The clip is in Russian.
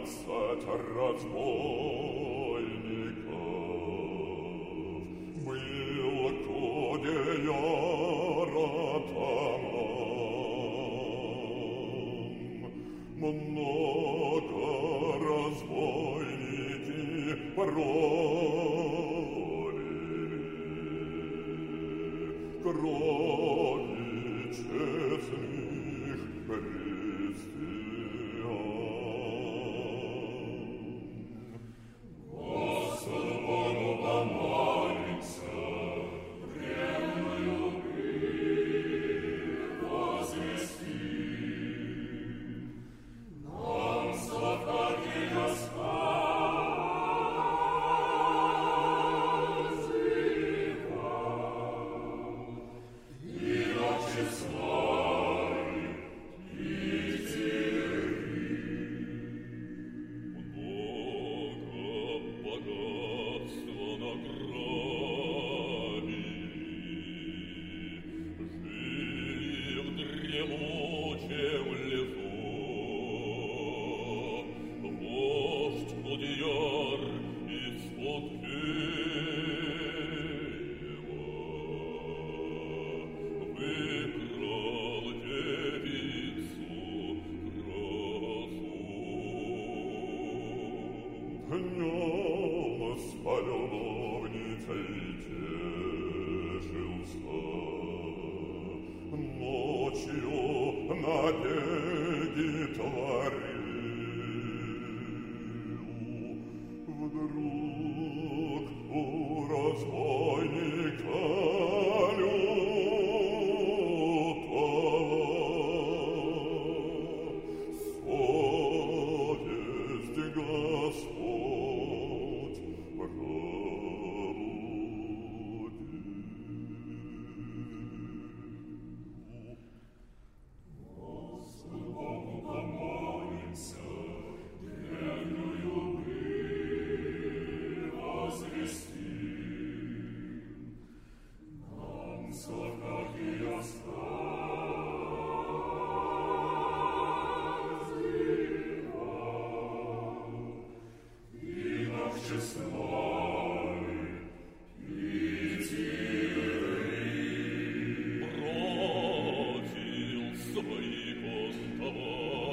двадцать разбойников был Кодеяратаном. Много разбойники пролили крови честных христиан. Господу Богу помолимся, древнюю пыль возвестим. Нам сладкие сказывал, и ночи славы, и много богатства награбили, жили в дремучем лесу. Вождь Кодеяр из-под Киева выкрал девицу красу. Днем с полюбовницей тешился, ночью набеги творил. Вдруг у разбойника лютого совесть Господь пробудил. Господу Богу помолимся, древнюю пыль возвестим. Нам сладкие сказывал, и нах честной, и тиры бродил своих оставал.